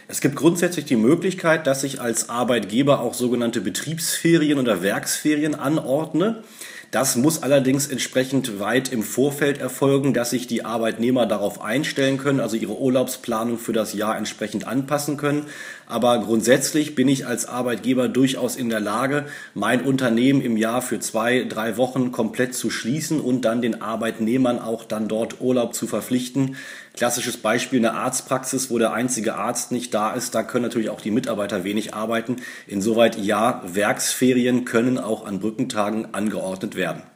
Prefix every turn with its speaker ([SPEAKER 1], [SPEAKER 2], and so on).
[SPEAKER 1] Es gibt grundsätzlich die Möglichkeit, dass ich als Arbeitgeber auch sogenannte Betriebsferien oder Werksferien anordne. Das muss allerdings entsprechend weit im Vorfeld erfolgen, dass sich die Arbeitnehmer darauf einstellen können, also ihre Urlaubsplanung für das Jahr entsprechend anpassen können. Aber grundsätzlich bin ich als Arbeitgeber durchaus in der Lage, mein Unternehmen im Jahr für 2, 3 Wochen komplett zu schließen und dann den Arbeitnehmern auch dann dort Urlaub zu verpflichten. Klassisches Beispiel: eine Arztpraxis, wo der einzige Arzt nicht da ist, da können natürlich auch die Mitarbeiter wenig arbeiten. Insoweit ja, Werksferien können auch an Brückentagen angeordnet werden.